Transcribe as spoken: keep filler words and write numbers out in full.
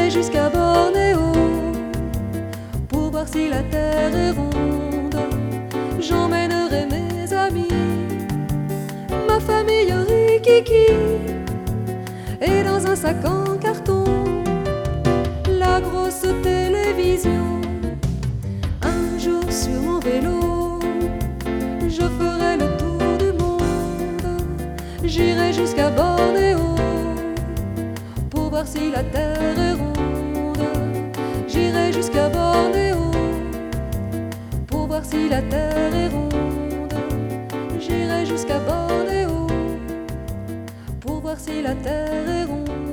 J'irai jusqu'à Bornéo pour voir si la terre est ronde. J'emmènerai mes amis, ma famille rikiki, et dans un sac en carton, la grosse télévision. Un jour sur mon vélo, je ferai le tour du monde. J'irai jusqu'à Bornéo pour voir si la terre est ronde. J'irai jusqu'à Bornéo pour voir si la terre est ronde. J'irai jusqu'à Bornéo pour voir si la terre est ronde.